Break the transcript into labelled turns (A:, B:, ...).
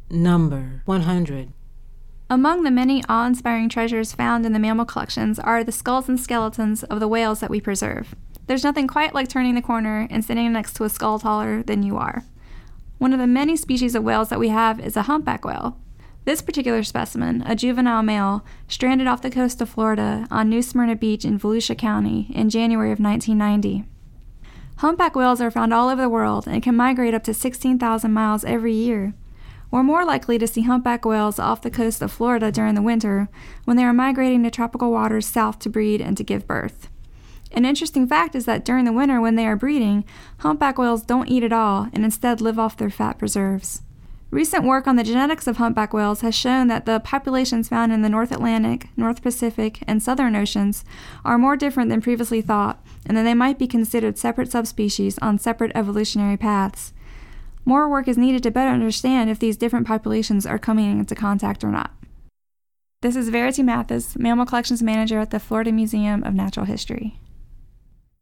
A: Number 100.
B: Among the many awe-inspiring treasures found in the mammal collections are the skulls and skeletons of the whales that we preserve. There's nothing quite like turning the corner and sitting next to a skull taller than you are. One of the many species of whales that we have is a humpback whale. This particular specimen, a juvenile male, stranded off the coast of Florida on New Smyrna Beach in Volusia County in January of 1990. Humpback whales are found all over the world and can migrate up to 16,000 miles every year. We're more likely to see humpback whales off the coast of Florida during the winter when they are migrating to tropical waters south to breed and to give birth. An interesting fact is that during the winter when they are breeding, humpback whales don't eat at all and instead live off their fat preserves. Recent work on the genetics of humpback whales has shown that the populations found in the North Atlantic, North Pacific, and Southern Oceans are more different than previously thought, and that they might be considered separate subspecies on separate evolutionary paths. More work is needed to better understand if these different populations are coming into contact or not. This is Verity Mathis, Mammal Collections Manager at the Florida Museum of Natural History.